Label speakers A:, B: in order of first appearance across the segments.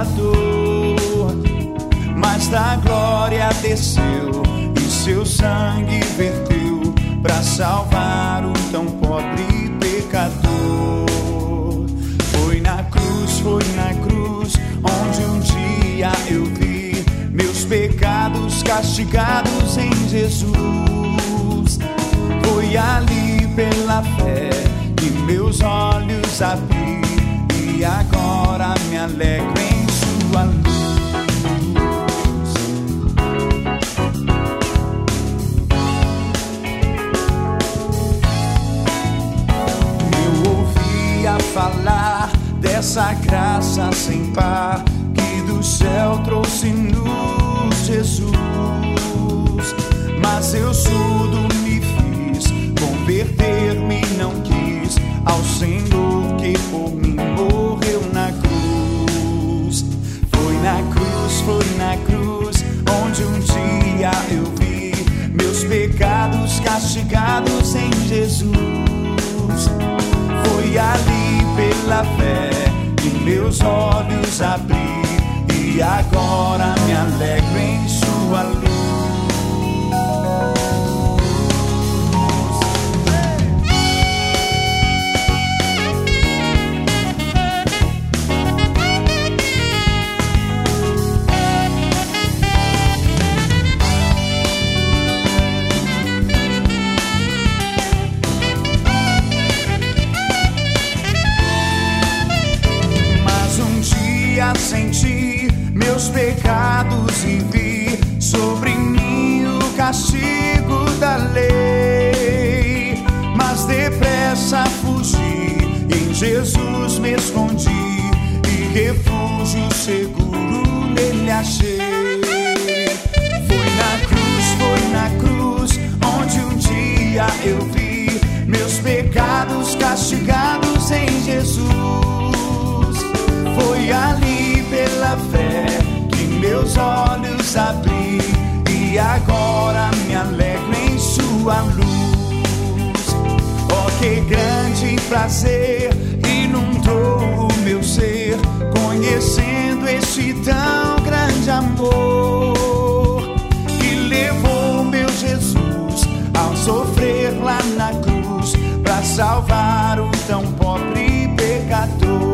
A: Salvador, mas da glória desceu e seu sangue verteu para salvar o tão pobre pecador. Foi na cruz, onde um dia eu vi meus pecados castigados em Jesus. Foi ali pela fé que meus olhos abri e agora me alegro em sua luz. Eu ouvia falar dessa graça sem par que do céu trouxe-nos Jesus, mas eu surdo me fiz, converter-me não quis ao Senhor que por mim morreu na cruz. Foi na cruz, onde um dia eu vi meus pecados castigados em Jesus. Foi ali pela fé que meus olhos abri e agora me alegro em sua luz. Senti meus pecados e vi sobre mim o castigo da lei, mas depressa fugi, em Jesus me escondi e refúgio seguro nele achei. Foi na cruz, onde um dia eu vi meus pecados castigados em Jesus. Foi ali pela fé que meus olhos abri e agora me alegro em sua luz. Oh, que grande prazer inundou o meu ser, conhecendo este tão grande amor que levou meu Jesus ao sofrer lá na cruz para salvar o tão pobre pecador.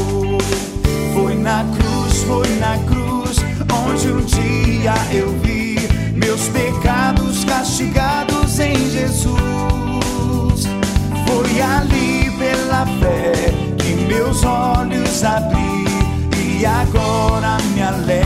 A: Foi na cruz, onde um dia eu vi meus pecados castigados em Jesus. Foi ali pela fé que meus olhos abri e agora me alegro